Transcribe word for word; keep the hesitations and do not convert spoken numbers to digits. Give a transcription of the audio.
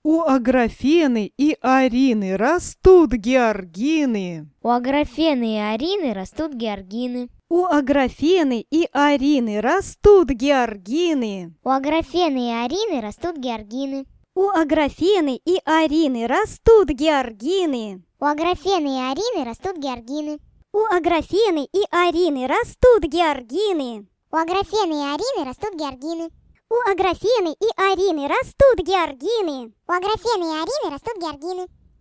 У Аграфены и Арины растут георгины. У Аграфены и Арины растут георгины. У Аграфены и Арины растут георгины. У Аграфены и Арины растут георгины. У Аграфены и Арины растут георгины. У Аграфены и Арины растут георгины. У Аграфены и Арины растут георгины. У Аграфены и Арины растут георгины. У Аграфены и Арины растут георгины. У Аграфены и Арины растут георгины.